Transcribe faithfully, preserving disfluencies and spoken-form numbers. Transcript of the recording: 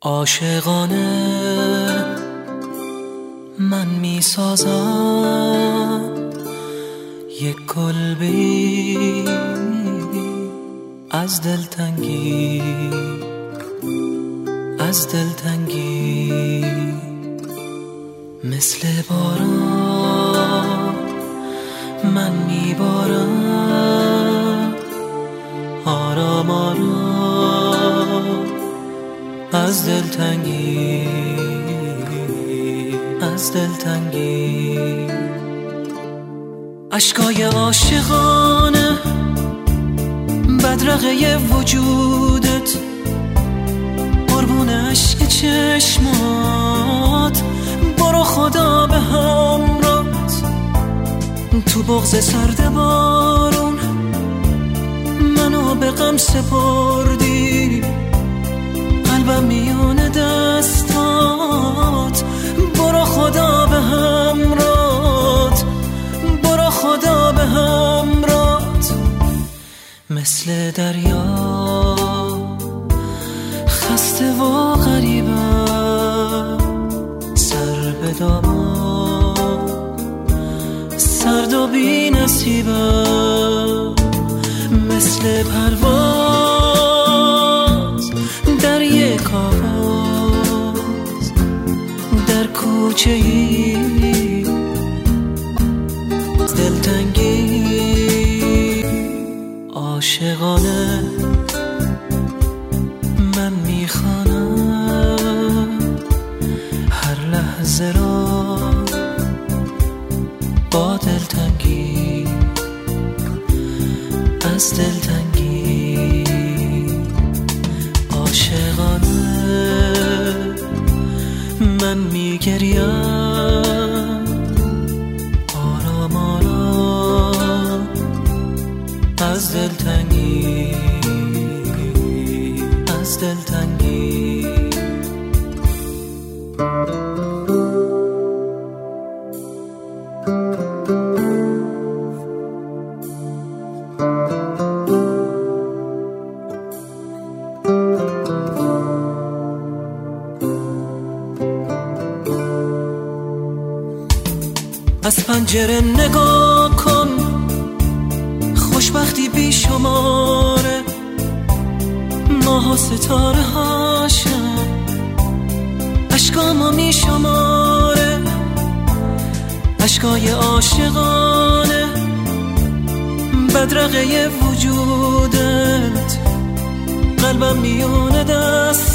عاشقانه من می سازم یک کلبه از دلتنگی، از دلتنگی، مثل باران من می بارم آرام آرام از دلتنگی، از دلتنگی. اشکای عاشقانه بدرقه وجودت، قربون عشق چشمات، برو خدا به همراهت. تو بغض سرد بارون منو به غم سپردی، قلبم میون دستات، برو خدا به همراهت، برو خدا به همراهت. مثل دریا خسته و غریبم، سر به دامان سرد و بی نصیبم، مثل پرواز در یک آواز در کوچه ای دلتنگی. عاشقانه من میخوانم هر لحظه را با دلتنگی، از دلتنگی. عاشقانه من میگریم آرام آرام از دلتنگی، از دلتنگی. از پنجره نگاه کن، خوشبختی بی شماره، ماه و ستاره هاشم اشکامو می شماره. اشکای عاشقانه بدرقه وجودت، قلبم میونه دست